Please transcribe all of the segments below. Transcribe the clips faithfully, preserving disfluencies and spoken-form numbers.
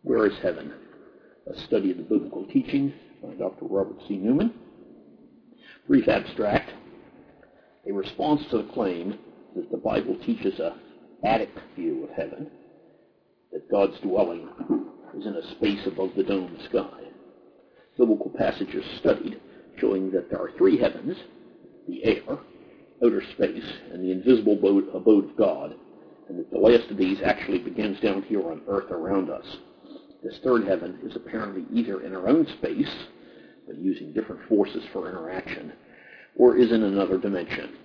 Where is Heaven? A study of the biblical teaching by Doctor Robert C. Newman. Brief abstract. A response to the claim that the Bible teaches a attic view of heaven, that God's dwelling is in a space above the domed sky. Biblical passages studied showing that there are three heavens: the air, outer space, and the invisible abode, abode of God, and that the last of these actually begins down here on earth around us. This third heaven is apparently either in our own space, but using different forces for interaction, or is in another dimension.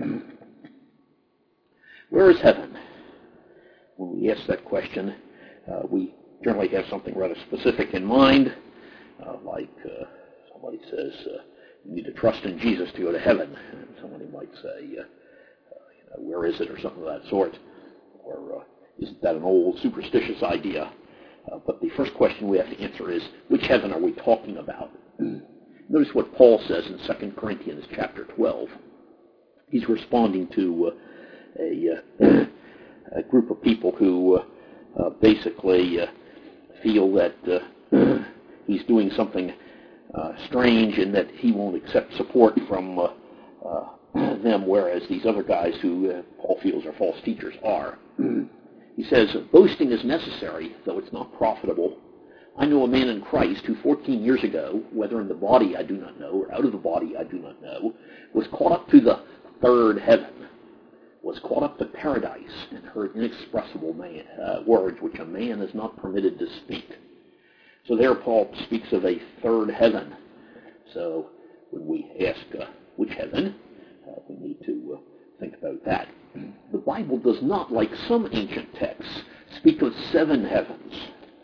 Where is heaven? When we ask that question, uh, we generally have something rather specific in mind, uh, like uh, somebody says, uh, you need to trust in Jesus to go to heaven. And somebody might say, uh, uh, you know, where is it, or something of that sort. Or uh, isn't that an old superstitious idea? Uh, but the first question we have to answer is, which heaven are we talking about? Notice what Paul says in Second Corinthians chapter twelve. He's responding to uh, a, uh, a group of people who uh, uh, basically uh, feel that uh, he's doing something uh, strange and that he won't accept support from uh, uh, them, whereas these other guys who uh, Paul feels are false teachers are. He says, boasting is necessary, though it's not profitable. I know a man in Christ who fourteen years ago, whether in the body I do not know, or out of the body I do not know, was caught up to the third heaven, was caught up to paradise, and heard inexpressible man, uh, words which a man is not permitted to speak. So there Paul speaks of a third heaven. So when we ask uh, which heaven, uh, we need to uh, think about that. The Bible does not, like some ancient texts, speak of seven heavens.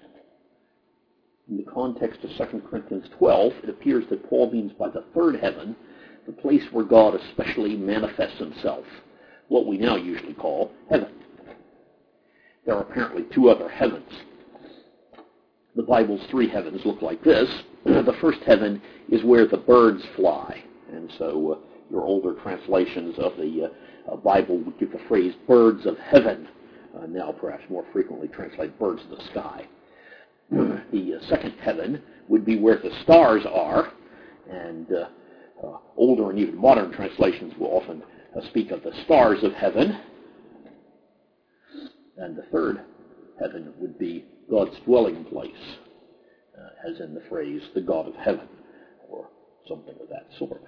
In the context of Second Corinthians twelve, it appears that Paul means by the third heaven the place where God especially manifests himself, what we now usually call heaven. There are apparently two other heavens. The Bible's three heavens look like this. The first heaven is where the birds fly, and so uh, your older translations of the uh, uh, Bible would give the phrase birds of heaven, uh, now perhaps more frequently translate birds of the sky. The uh, second heaven would be where the stars are, and uh, uh, older and even modern translations will often uh, speak of the stars of heaven. And the third heaven would be God's dwelling place, uh, as in the phrase, the God of heaven, or something of that sort.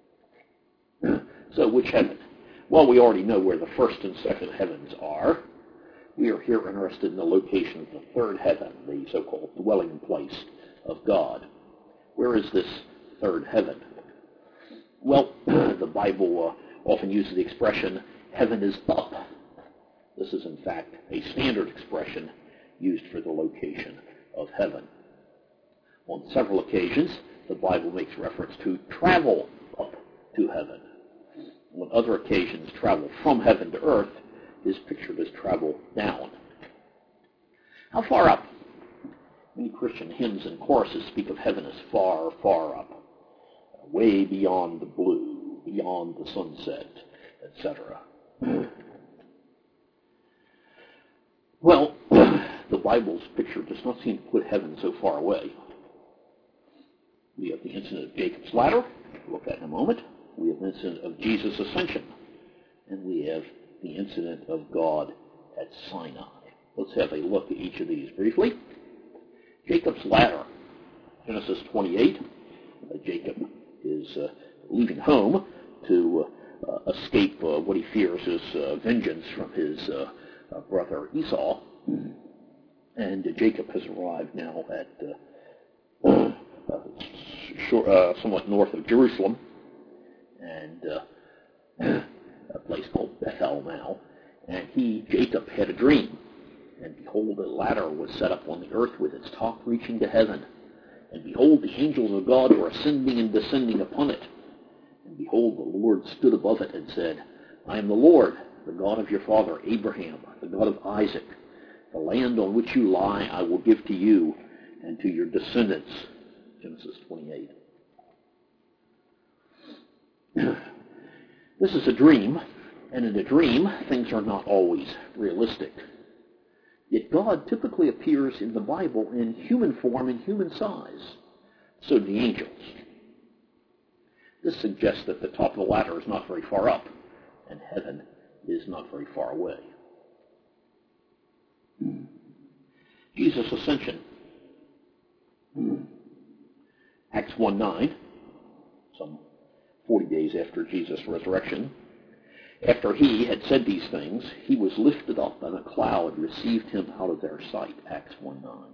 So which heaven? Well, we already know where the first and second heavens are. We are here interested in the location of the third heaven, the so-called dwelling place of God. Where is this third heaven? Well, the Bible uh, often uses the expression, heaven is up. This is, in fact, a standard expression used for the location of heaven. On several occasions, the Bible makes reference to travel up to heaven. On other occasions, travel from heaven to earth is pictured as travel down. How far up? Many Christian hymns and choruses speak of heaven as far, far up, way beyond the blue, beyond the sunset, et cetera. Well, the Bible's picture does not seem to put heaven so far away. We have the incident of Jacob's ladder, we'll look at in a moment. We have the incident of Jesus' ascension, and we have the incident of God at Sinai. Let's have a look at each of these briefly. Jacob's ladder, Genesis twenty-eight. Uh, Jacob is uh, leaving home to uh, escape uh, what he fears is uh, vengeance from his uh, uh, brother Esau. And uh, Jacob has arrived now at uh, uh, short, uh, somewhat north of Jerusalem, and uh, a place called Bethel now, and he, Jacob, had a dream, and behold, a ladder was set up on the earth with its top reaching to heaven, and behold, the angels of God were ascending and descending upon it, and behold, the Lord stood above it and said, I am the Lord, the God of your father Abraham, the God of Isaac. The land on which you lie I will give to you and to your descendants. Genesis twenty-eight. This is a dream, and in a dream, things are not always realistic. Yet God typically appears in the Bible in human form and human size. So do the angels. This suggests that the top of the ladder is not very far up, and heaven is not very far away. Jesus' ascension. Acts one nine, some forty days after Jesus' resurrection, after he had said these things, he was lifted up, and a cloud received him out of their sight. Acts one nine.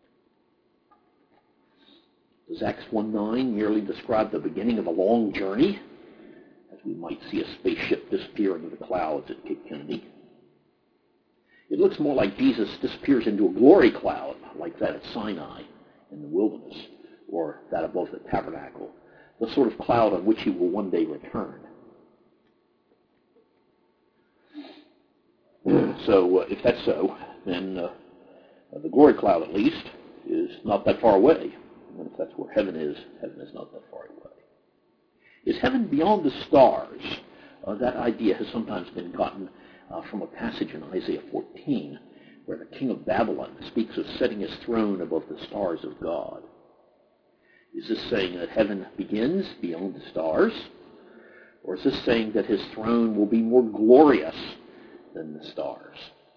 Does Acts one nine merely describe the beginning of a long journey, as we might see a spaceship disappear into the clouds at Cape Kennedy? It looks more like Jesus disappears into a glory cloud, like that at Sinai in the wilderness, or that above the tabernacle, the sort of cloud on which he will one day return. So uh, if that's so, then uh, the glory cloud, at least, is not that far away. And if that's where heaven is, heaven is not that far away. Is heaven beyond the stars? Uh, that idea has sometimes been gotten uh, from a passage in Isaiah fourteen, where the king of Babylon speaks of setting his throne above the stars of God. Is this saying that heaven begins beyond the stars? Or is this saying that his throne will be more glorious than the stars?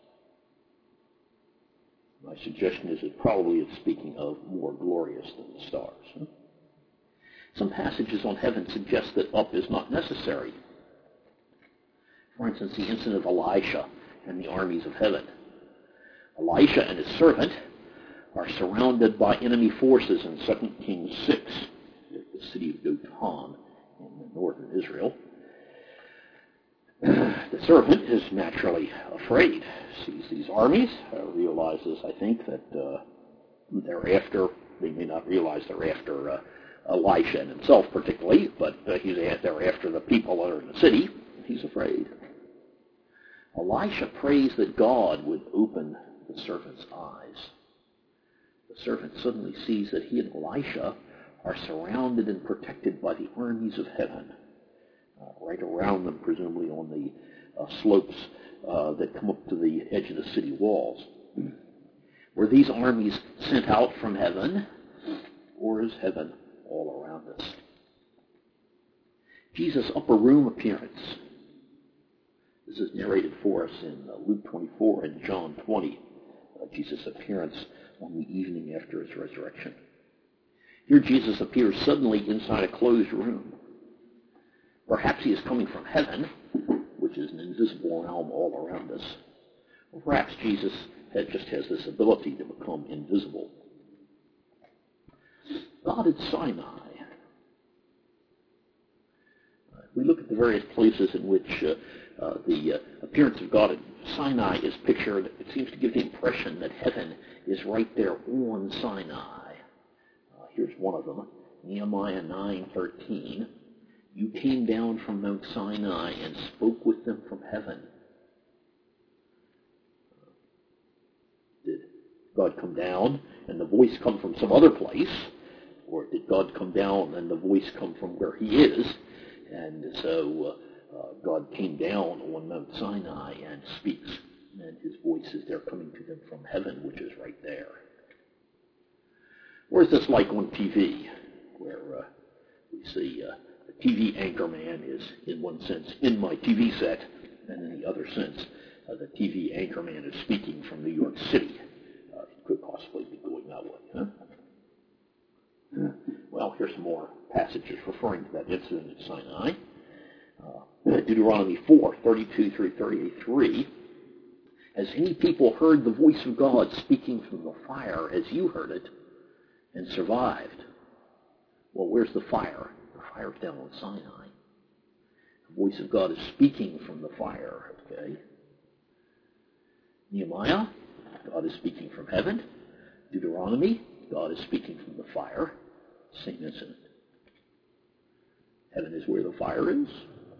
My suggestion is it probably is speaking of more glorious than the stars. Huh? Some passages on heaven suggest that up is not necessary. For instance, the incident of Elisha and the armies of heaven. Elisha and his servant are surrounded by enemy forces in Second Kings six, the city of Dothan in northern Israel. The servant is naturally afraid, sees these armies, uh, realizes, I think, that uh, they're after, they may not realize they're after uh, Elisha and himself particularly, but uh, he's, they're after the people that are in the city. He's afraid. Elisha prays that God would open the servant's eyes. The servant suddenly sees that he and Elisha are surrounded and protected by the armies of heaven, uh, right around them, presumably on the uh, slopes uh, that come up to the edge of the city walls. Were these armies sent out from heaven, or is heaven all around us? Jesus' upper room appearance. This is narrated for us in uh, Luke twenty-four and John twenty, uh, Jesus' appearance on the evening after his resurrection. Here Jesus appears suddenly inside a closed room. Perhaps he is coming from heaven, which is an invisible realm all around us. Or perhaps Jesus had, just has this ability to become invisible. God at Sinai. Uh, we look at the various places in which uh, uh, the uh, appearance of God at Sinai is pictured. It seems to give the impression that heaven is right there on Sinai. Uh, here's one of them, Nehemiah nine thirteen. You came down from Mount Sinai and spoke with them from heaven. Did God come down and the voice come from some other place? Or did God come down and the voice come from where he is? And so uh, uh, God came down on Mount Sinai and speaks, and his voice is there coming to them from heaven, which is right there. Or is this like on T V, where uh, we see uh, the T V anchor man is, in one sense, in my T V set, and in the other sense, uh, the T V anchor man is speaking from New York City. Uh, it could possibly be going that way, huh? Well, here's some more passages referring to that incident at Sinai. Uh, Deuteronomy four, thirty-two through thirty-three. Has any people heard the voice of God speaking from the fire as you heard it and survived? Well, where's the fire? The fire's down on Sinai. The voice of God is speaking from the fire, okay? Nehemiah, God is speaking from heaven. Deuteronomy, God is speaking from the fire. Same incident. Heaven is where the fire is.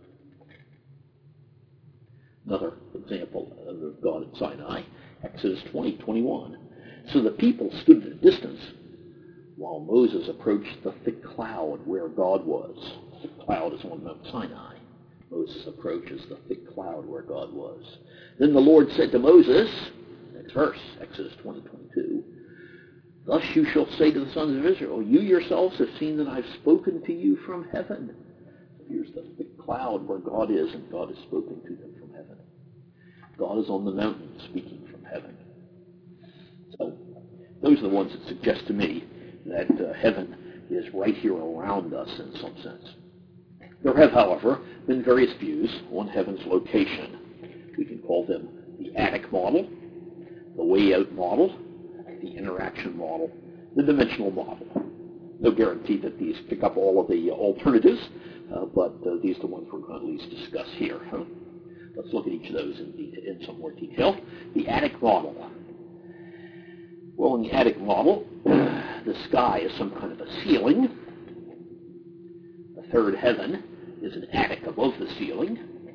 Another example of God at Sinai, Exodus twenty twenty-one. So the people stood at a distance while Moses approached the thick cloud where God was. The cloud is on Mount Sinai. Moses approaches the thick cloud where God was. Then the Lord said to Moses, next verse, Exodus twenty twenty-two. Thus you shall say to the sons of Israel, you yourselves have seen that I've spoken to you from heaven. So here's the big cloud where God is, and God has spoken to them from heaven. God is on the mountain speaking from heaven. So those are the ones that suggest to me that uh, heaven is right here around us in some sense. There have, however, been various views on heaven's location. We can call them the attic model, the way out model, the interaction model, the dimensional model. No guarantee that these pick up all of the alternatives, uh, but uh, these are the ones we're going to at least discuss here. Huh? Let's look at each of those in, de- in some more detail. The attic model. Well, in the attic model, the sky is some kind of a ceiling. The third heaven is an attic above the ceiling.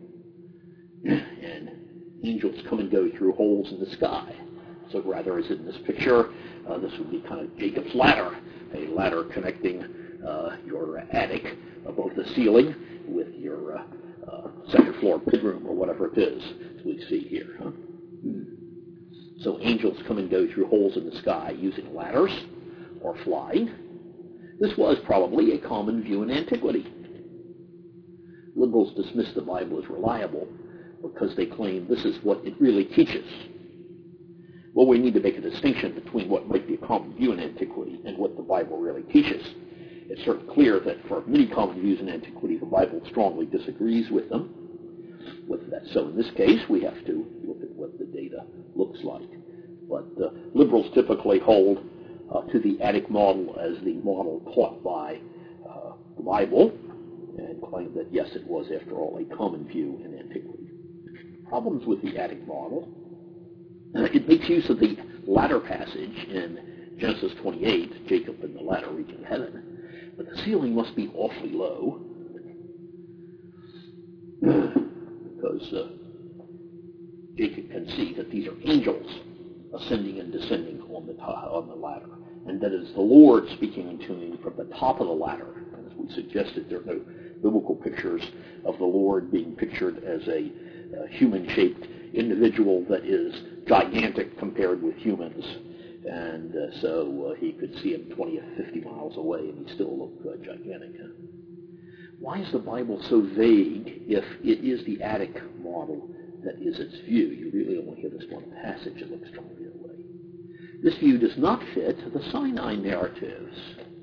And angels come and go through holes in the sky. So rather, as in this picture, uh, this would be kind of Jacob's ladder, a ladder connecting uh, your attic above the ceiling with your uh, uh, second floor bedroom or whatever it is, as we see here. Huh? So angels come and go through holes in the sky using ladders or flying. This was probably a common view in antiquity. Liberals dismiss the Bible as reliable because they claim this is what it really teaches. Well, we need to make a distinction between what might be a common view in antiquity and what the Bible really teaches. It's certainly clear that for many common views in antiquity, the Bible strongly disagrees with them. Whether that's so in this case, we have to look at what the data looks like. But uh, liberals typically hold uh, to the attic model as the model taught by uh, the Bible and claim that, yes, it was, after all, a common view in antiquity. Problems with the attic model. It makes use of the ladder passage in Genesis twenty-eight, Jacob and the ladder reaching heaven. But the ceiling must be awfully low because uh, Jacob can see that these are angels ascending and descending on the, top, on the ladder, and that it is the Lord speaking to him from the top of the ladder. As we suggested, there are no biblical pictures of the Lord being pictured as a uh, human-shaped individual that is gigantic compared with humans, and uh, so uh, he could see him twenty or fifty miles away and he still looked uh, gigantic. Huh? Why is the Bible so vague if it is the attic model that is its view? You really only hear this one passage that looks strongly that way. This view does not fit the Sinai narratives.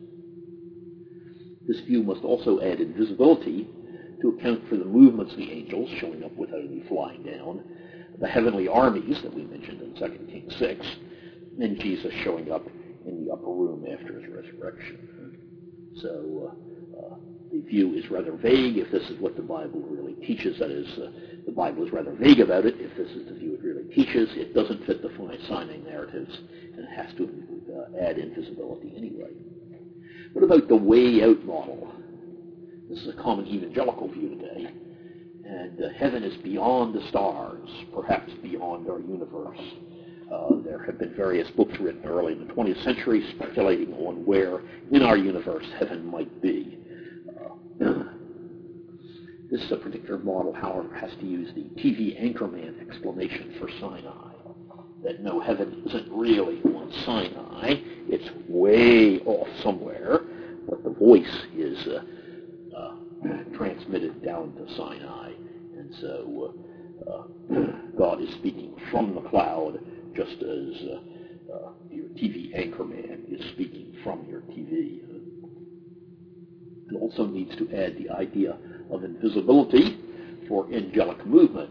This view must also add invisibility to account for the movements of the angels showing up without any flying down, the heavenly armies that we mentioned in Second Kings six, and Jesus showing up in the upper room after his resurrection. So uh, uh, the view is rather vague if this is what the Bible really teaches. That is, uh, the Bible is rather vague about it if this is the view it really teaches. It doesn't fit the Sinai narratives, and it has to uh, add invisibility anyway. What about the way out model? This is a common evangelical view today. And uh, heaven is beyond the stars, perhaps beyond our universe. Uh, there have been various books written early in the twentieth century speculating on where in our universe heaven might be. Uh, this uh, particular model, however, has to use the T V Anchorman explanation for Sinai, that no, heaven isn't really on Sinai. It's way off somewhere, but the voice is uh, uh, transmitted down to Sinai. And so uh, uh, God is speaking from the cloud, just as uh, uh, your T V anchorman is speaking from your T V. It also needs to add the idea of invisibility for angelic movement.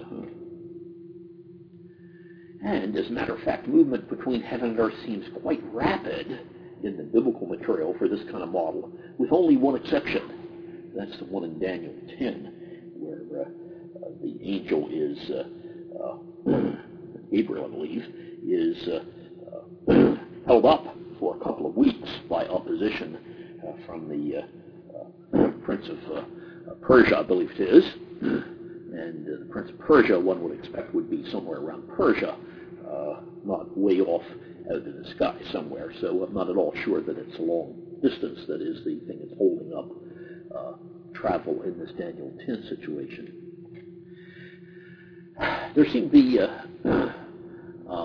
And as a matter of fact, movement between heaven and earth seems quite rapid in the biblical material for this kind of model, with only one exception. That's the one in Daniel ten, where uh, uh, the angel is, uh, uh, Gabriel, I believe, is uh, uh, held up for a couple of weeks by opposition uh, from the uh, uh, Prince of uh, Persia, I believe it is. And uh, the Prince of Persia, one would expect, would be somewhere around Persia, uh, not way off out in the sky somewhere. So I'm not at all sure that it's a long distance that is the thing that's holding up uh, travel in this Daniel ten situation. There seem to be uh, uh,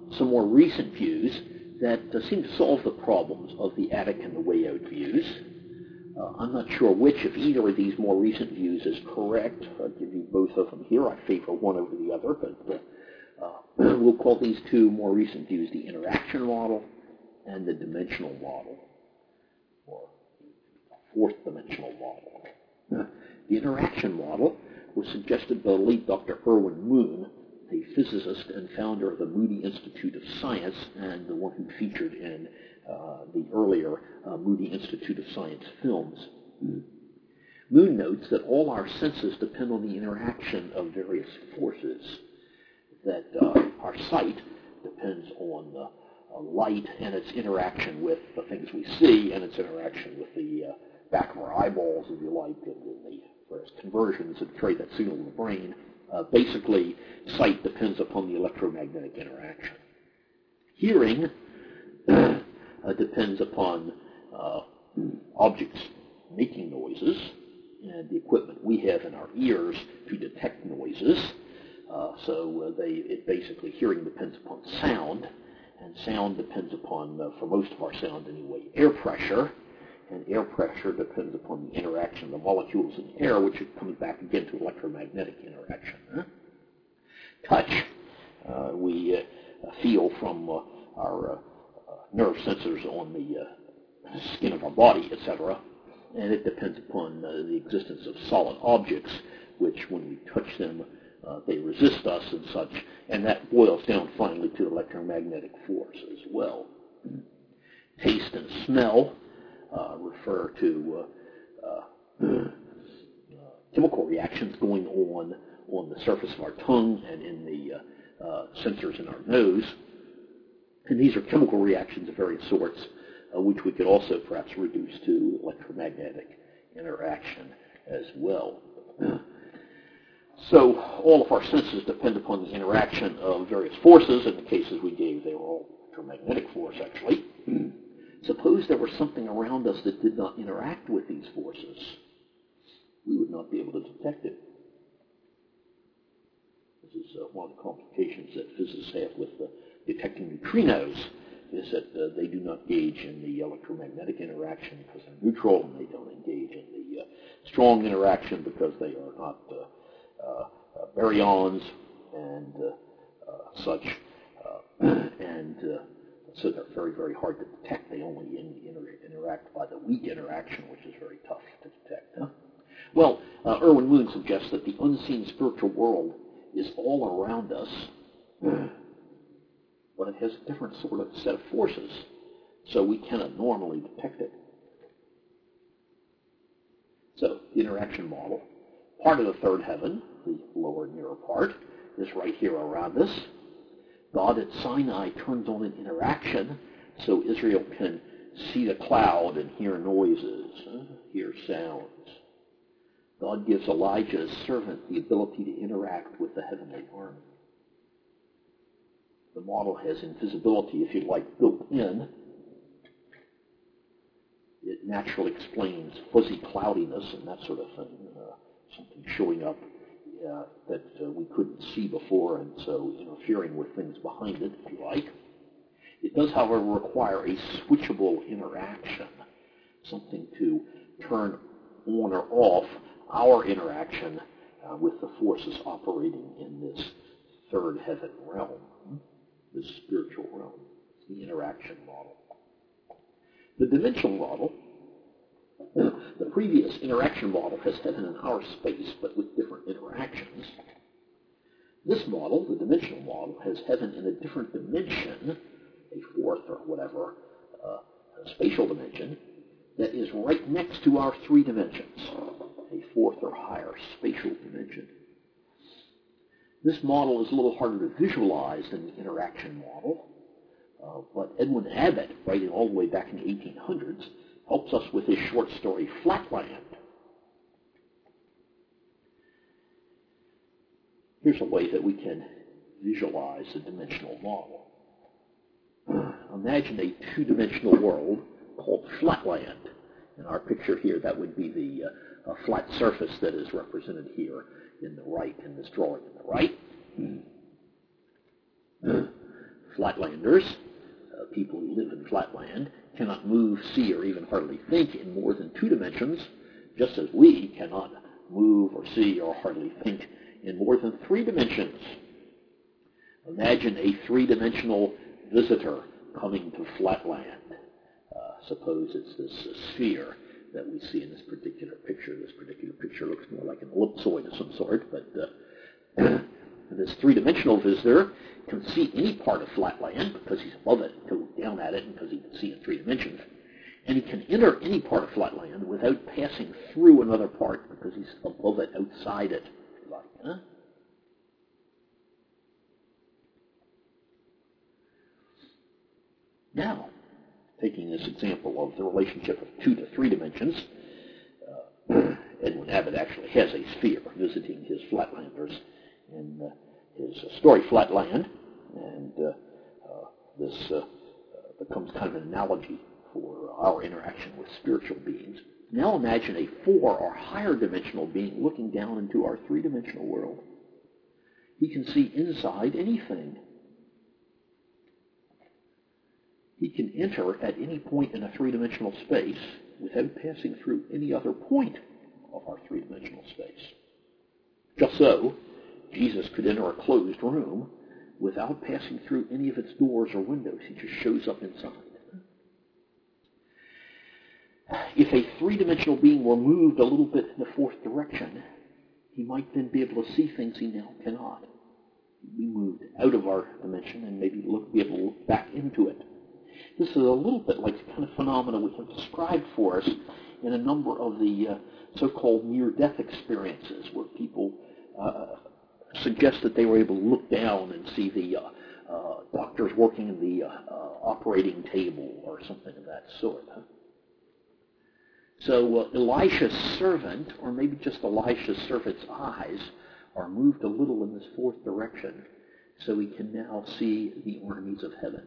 some more recent views that uh, seem to solve the problems of the attic and the way out views. Uh, I'm not sure which, if either of these more recent views is correct. I'll give you both of them here. I favor one over the other, but uh, uh, we'll call these two more recent views the interaction model and the dimensional model, or fourth dimensional model. Uh, the interaction model was suggested by the late Doctor Irwin Moon, a physicist and founder of the Moody Institute of Science, and the one who featured in uh, the earlier uh, Moody Institute of Science films. Mm. Moon notes that all our senses depend on the interaction of various forces, that uh, our sight depends on uh, uh, light and its interaction with the things we see, and its interaction with the uh, back of our eyeballs, if you like, and the various conversions that carry that signal to the brain. Uh, basically, sight depends upon the electromagnetic interaction. Hearing uh, depends upon uh, objects making noises and the equipment we have in our ears to detect noises. Uh, so uh, they, it basically, hearing depends upon sound, and sound depends upon, uh, for most of our sound anyway, air pressure. And air pressure depends upon the interaction of the molecules in the air, which comes back again to electromagnetic interaction. Huh? Touch, uh, we uh, feel from uh, our uh, uh, nerve sensors on the uh, skin of our body, et cetera, and it depends upon uh, the existence of solid objects, which when we touch them, uh, they resist us and such, and that boils down finally to electromagnetic force as well. Taste and smell Uh, refer to uh, uh, uh, chemical reactions going on on the surface of our tongue and in the uh, uh, sensors in our nose. And these are chemical reactions of various sorts, uh, which we could also perhaps reduce to electromagnetic interaction as well. So all of our senses depend upon the interaction of various forces. In the cases we gave, they were all electromagnetic force, actually. Suppose there was something around us that did not interact with these forces. We would not be able to detect it. This is uh, one of the complications that physicists have with uh, detecting neutrinos, is that uh, they do not engage in the electromagnetic interaction because they're neutral, and they don't engage in the uh, strong interaction because they are not uh, uh, uh, baryons and uh, uh, such. Uh, and uh, So they're very, very hard to detect. They only in, inter, interact by the weak interaction, which is very tough to detect. Huh? Well, uh, Irwin Moon suggests that the unseen spiritual world is all around us, but it has a different sort of set of forces, so we cannot normally detect it. So, the interaction model. Part of the third heaven, the lower nearer part, is right here around us. God at Sinai turns on an interaction so Israel can see the cloud and hear noises, uh, hear sounds. God gives Elijah's servant the ability to interact with the heavenly army. The model has invisibility, if you like, built in. It naturally explains fuzzy cloudiness and that sort of thing, uh, something showing up Uh, that uh, we couldn't see before, and so interfering with things behind it, if you like. It does, however, require a switchable interaction, something to turn on or off our interaction uh, with the forces operating in this third heaven realm, this spiritual realm, the interaction model. The dimensional model, the previous interaction model has heaven in our space, but with different interactions. This model, the dimensional model, has heaven in a different dimension, a fourth or whatever, uh, a spatial dimension, that is right next to our three dimensions, a fourth or higher spatial dimension. This model is a little harder to visualize than the interaction model, uh, but Edwin Abbott, writing all the way back in the eighteen hundreds, helps us with his short story, Flatland. Here's a way that we can visualize a dimensional model. Imagine a two-dimensional world called Flatland. In our picture here, that would be the uh, flat surface that is represented here in the right, in this drawing in the right. flatlanders, uh, people who live in flatland, cannot move, see, or even hardly think in more than two dimensions, just as we cannot move or see or hardly think in more than three dimensions. Imagine a three-dimensional visitor coming to flatland. Uh, suppose it's this uh, sphere that we see in this particular picture. This particular picture looks more like an ellipsoid of some sort, but uh, this three-dimensional visitor can see any part of flatland because he's above it, go down at it because he can see in three dimensions. And he can enter any part of flatland without passing through another part because he's above it, outside it. Like, huh? Now, taking this example of the relationship of two to three dimensions, uh, Edwin Abbott actually has a sphere visiting his flatlanders in uh, his uh, story Flatland, and uh, uh, this uh, becomes kind of an analogy for our interaction with spiritual beings. Now imagine a four or higher dimensional being looking down into our three-dimensional world. He can see inside anything. He can enter at any point in a three-dimensional space without passing through any other point of our three-dimensional space. Just so, Jesus could enter a closed room without passing through any of its doors or windows. He just shows up inside. If a three-dimensional being were moved a little bit in the fourth direction, he might then be able to see things he now cannot. He'd be moved out of our dimension and maybe look, be able to look back into it. This is a little bit like the kind of phenomena we have described for us in a number of the uh, so-called near-death experiences, where people uh, suggest that they were able to look down and see the uh, uh, doctors working in the uh, uh, operating table or something of that sort. Huh? So uh, Elisha's servant, or maybe just Elisha's servant's eyes, are moved a little in this fourth direction, so he can now see the armies of heaven.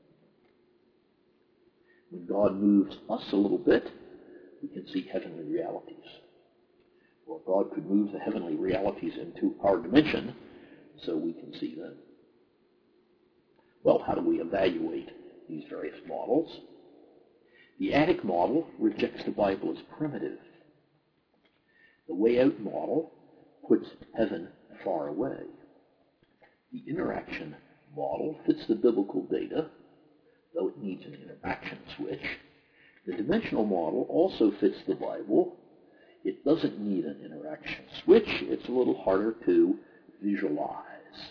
When God moves us a little bit, we can see heavenly realities. Or God could move the heavenly realities into our dimension so we can see them. Well, how do we evaluate these various models? The attic model rejects the Bible as primitive. The way out model puts heaven far away. The interaction model fits the biblical data, though it needs an interaction switch. The dimensional model also fits the Bible. It doesn't need an interaction switch. It's a little harder to visualize.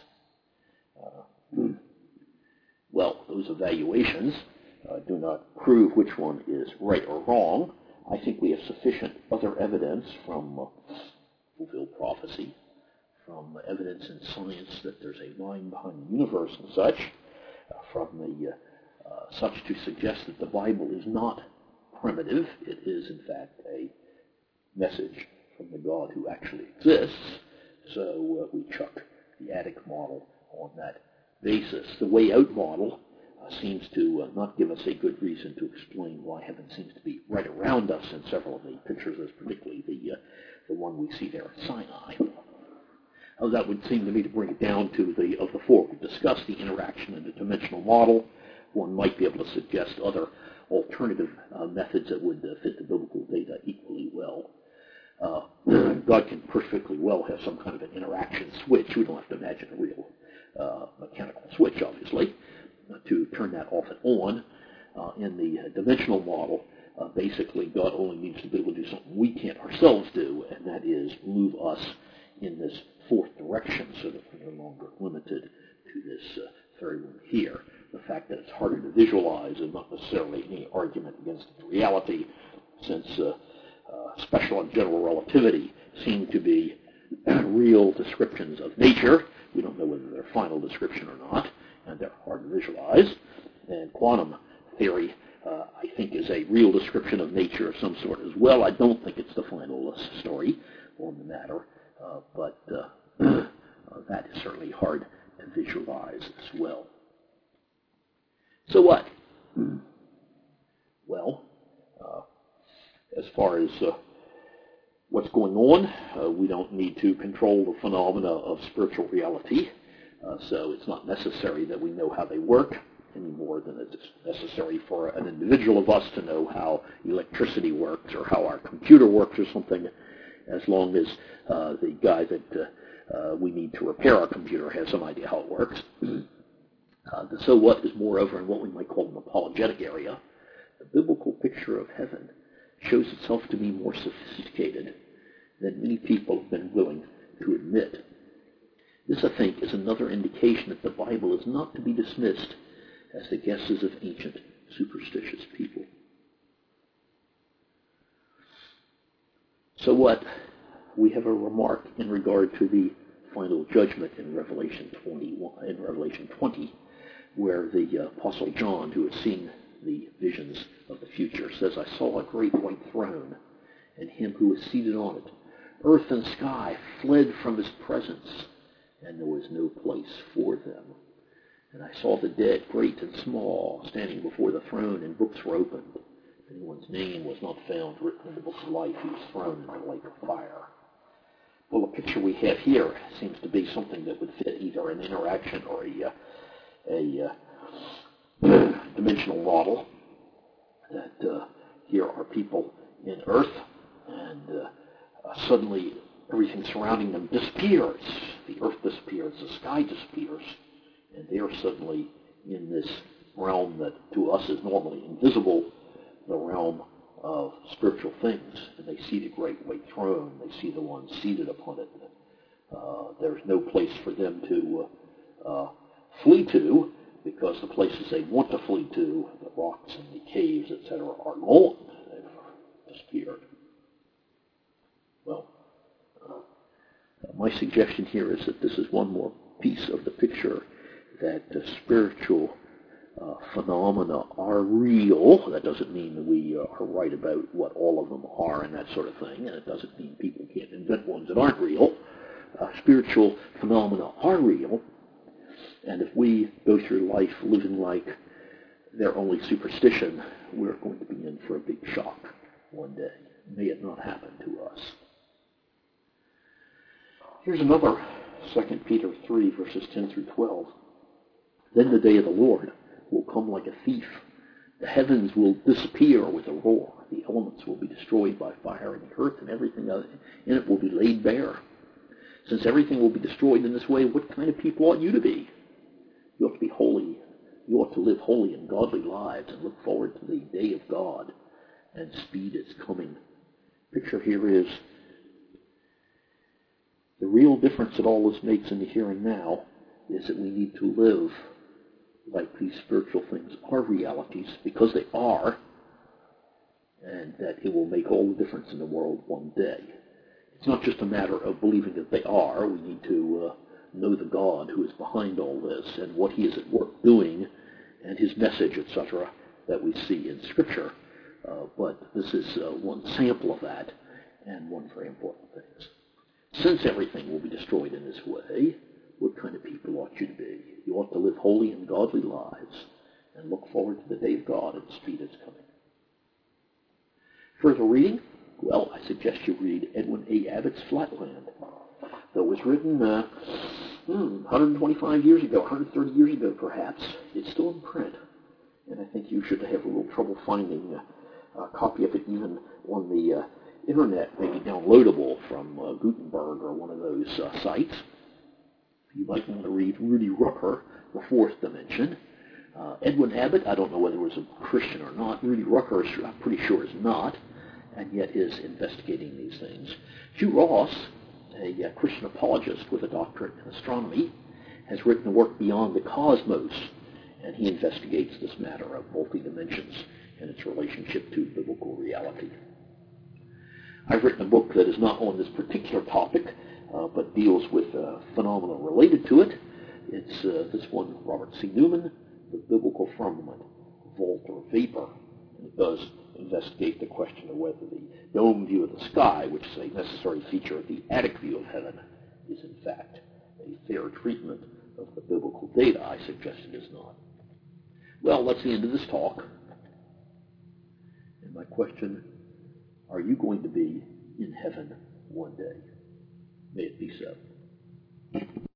Uh, well, those evaluations uh, do not prove which one is right or wrong. I think we have sufficient other evidence from uh, fulfilled prophecy, from evidence in science that there's a mind behind the universe and such, uh, from the uh, uh, such to suggest that the Bible is not primitive. It is, in fact, a message from the God who actually exists. So uh, we chuck the attic model on that basis. The way out model uh, seems to uh, not give us a good reason to explain why heaven seems to be right around us in several of the pictures, as particularly the uh, the one we see there at Sinai. Uh, that would seem to me to bring it down to the of the four. We've discussed the interaction and the dimensional model. One might be able to suggest other alternative uh, methods that would uh, fit the biblical data equally well. Uh, God can perfectly well have some kind of an interaction switch. We don't have to imagine a real uh, mechanical switch, obviously, uh, to turn that off and on. Uh, in the uh, dimensional model, uh, basically God only needs to be able to do something we can't ourselves do, and that is move us in this fourth direction so that we're no longer limited to this uh, third one here. The fact that it's harder to visualize is not necessarily any argument against reality, since uh, uh, special and general relativity seem to be real descriptions of nature. We don't know whether they're final description or not, and they're hard to visualize. And quantum theory, uh, I think, is a real description of nature of some sort as well. I don't think it's the final uh, story on the matter, uh, but uh, uh, that is certainly hard to visualize as well. So what? Well, uh, as far as uh, what's going on, uh, we don't need to control the phenomena of spiritual reality. Uh, so it's not necessary that we know how they work any more than it's necessary for an individual of us to know how electricity works or how our computer works or something, as long as uh, the guy that uh, uh, we need to repair our computer has some idea how it works. Uh, the so what is moreover in what we might call an apologetic area. The biblical picture of heaven shows itself to be more sophisticated than many people have been willing to admit. This, I think, is another indication that the Bible is not to be dismissed as the guesses of ancient superstitious people. So what? We have a remark in regard to the final judgment in Revelation twenty-one, in Revelation twenty, where the uh, Apostle John, who has seen the visions of the future, says, I saw a great white throne, and him who was seated on it. Earth and sky fled from his presence, and there was no place for them. And I saw the dead, great and small, standing before the throne, and books were opened. If anyone's name was not found written in the book of life, he was thrown into the lake of fire. Well, the picture we have here seems to be something that would fit either an interaction or a, uh, a uh, dimensional model. That uh, here are people in Earth, and uh, uh, suddenly everything surrounding them disappears. The Earth disappears, the sky disappears, and they are suddenly in this realm that to us is normally invisible, the realm of spiritual things. And they see the great white throne. They see the one seated upon it. Uh, there's no place for them to uh, uh, flee to, because the places they want to flee to, the rocks and the caves, et cetera, are gone. They've disappeared. Well, uh, my suggestion here is that this is one more piece of the picture that uh, spiritual uh, phenomena are real. That doesn't mean that we uh, are right about what all of them are and that sort of thing, and it doesn't mean people can't invent ones that aren't real. Uh, spiritual phenomena are real, and if we go through life living like they're only superstition, we're going to be in for a big shock one day. May it not happen to us. Here's another, Second Peter three, verses ten through twelve. Then the day of the Lord will come like a thief. The heavens will disappear with a roar. The elements will be destroyed by fire, and the earth and everything in it will be laid bare. Since everything will be destroyed in this way, what kind of people ought you to be? You ought to be holy. You ought to live holy and godly lives and look forward to the day of God and speed its coming. Picture here is the real difference that all this makes in the here and now is that we need to live like these spiritual things are realities, because they are, and that it will make all the difference in the world one day. It's not just a matter of believing that they are. We need to uh, know the God who is behind all this and what he is at work doing and his message, et cetera, that we see in Scripture. Uh, but this is uh, one sample of that, and one very important thing. Since everything will be destroyed in this way, what kind of people ought you to be? You ought to live holy and godly lives and look forward to the day of God and speed its coming. Further reading? Well, I suggest you read Edwin A. Abbott's Flatland. That was written uh, hmm, one hundred twenty-five years ago, one hundred thirty years ago perhaps. It's still in print. And I think you should have a little trouble finding uh, a copy of it even on the uh, internet, maybe downloadable from uh, Gutenberg or one of those uh, sites. You might want to read Rudy Rucker, The Fourth Dimension. Uh, Edwin Abbott, I don't know whether he was a Christian or not. Rudy Rucker, I'm pretty sure, is not, and yet is investigating these things. Hugh Ross, a uh, Christian apologist with a doctorate in astronomy, has written a work Beyond the Cosmos, and he investigates this matter of multi-dimensions and its relationship to biblical reality. I've written a book that is not on this particular topic, uh, but deals with uh, phenomena related to it. It's uh, this one, Robert C. Newman, The Biblical Firmament, Vault or Vapor. And it does investigate the question of whether the dome view of the sky, which is a necessary feature of the attic view of heaven, is in fact a fair treatment of the biblical data. I suggest it is not. Well, that's the end of this talk. And my question, are you going to be in heaven one day? May it be so.